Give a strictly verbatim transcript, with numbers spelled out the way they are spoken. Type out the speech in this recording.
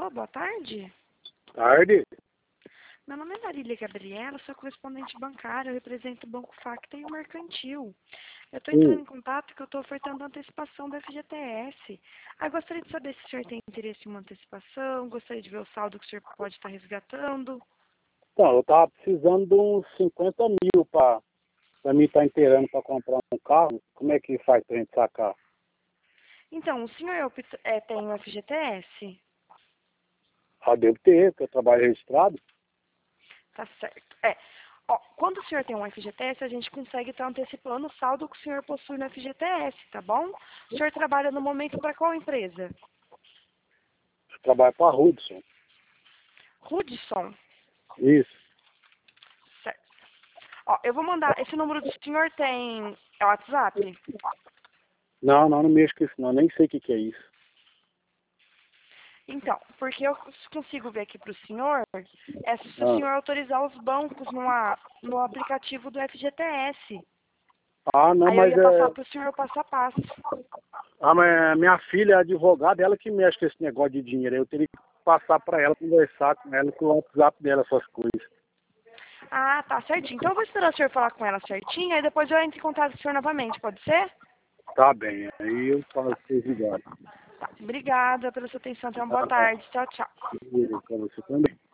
Alô, boa tarde. Tarde. Meu nome é Marília Gabriela, sou correspondente bancária, eu represento o Banco Facta e o Mercantil. Eu estou entrando Hum. em contato porque eu estou ofertando antecipação do F G T S. Ah, eu gostaria de saber se o senhor tem interesse em uma antecipação, gostaria de ver o saldo que o senhor pode estar resgatando. Então, eu tava precisando de uns cinquenta mil para mim estar inteirando para comprar um carro. Como é que faz pra gente sacar? Então, o senhor opta- é, tem o F G T S? Ah, devo ter, porque eu trabalho registrado. Tá certo. É. Ó, quando o senhor tem um F G T S, a gente consegue estar antecipando o saldo que o senhor possui no F G T S, tá bom? O senhor trabalha no momento para qual empresa? Eu trabalho para a Hudson. Hudson. Isso. Certo. Ó, eu vou mandar. Esse número do senhor tem. É o WhatsApp? Não, não, não mexo com isso não. Nem sei o que, que é isso. Então, porque eu consigo ver aqui para o senhor, é se o Ah, senhor autorizar os bancos no, a- no aplicativo do F G T S. ah não, Aí eu mas ia passar é. para o senhor passo a passo. Ah, mas minha filha é advogada, ela que mexe com esse negócio de dinheiro. Eu teria que passar para ela, conversar com ela, com o WhatsApp dela, essas coisas. Ah, tá certinho. Então eu vou esperar o senhor falar com ela certinho, aí depois eu entro em contato com o senhor novamente, pode ser? Tá bem, aí eu falo pra vocês ligarem. Tá. Obrigada pela sua atenção. Tenha uma boa Tá, tá. tarde. Tchau, tchau. Para você também.